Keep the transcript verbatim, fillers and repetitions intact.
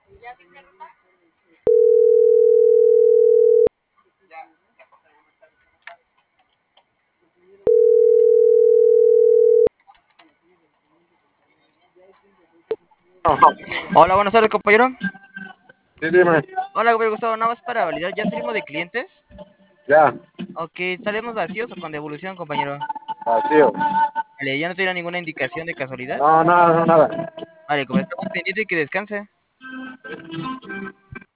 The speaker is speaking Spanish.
Hola, buenas tardes, compañero. Sí, dime. Hola, compañero Gustavo. Nada más para validar, ¿ya salimos de clientes? Ya, Ok, ¿salimos vacíos o con devolución, compañero? vacío. Vale, ¿ya no tiene ninguna indicación de casualidad? No, nada, no, nada. Vale, como estamos pendientes y que descanse.